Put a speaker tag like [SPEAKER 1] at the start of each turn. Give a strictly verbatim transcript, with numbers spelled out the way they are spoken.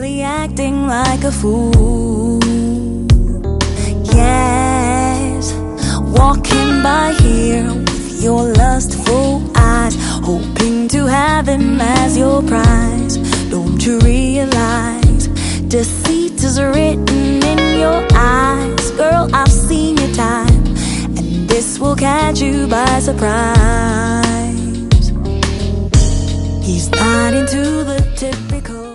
[SPEAKER 1] really acting like a fool. Yes, walking by here with your lustful eyes, hoping to have him as your prize. Don't you realize deceit is written in your eyes? Girl, I've seen your time, and this will catch you by surprise. He's not into the typical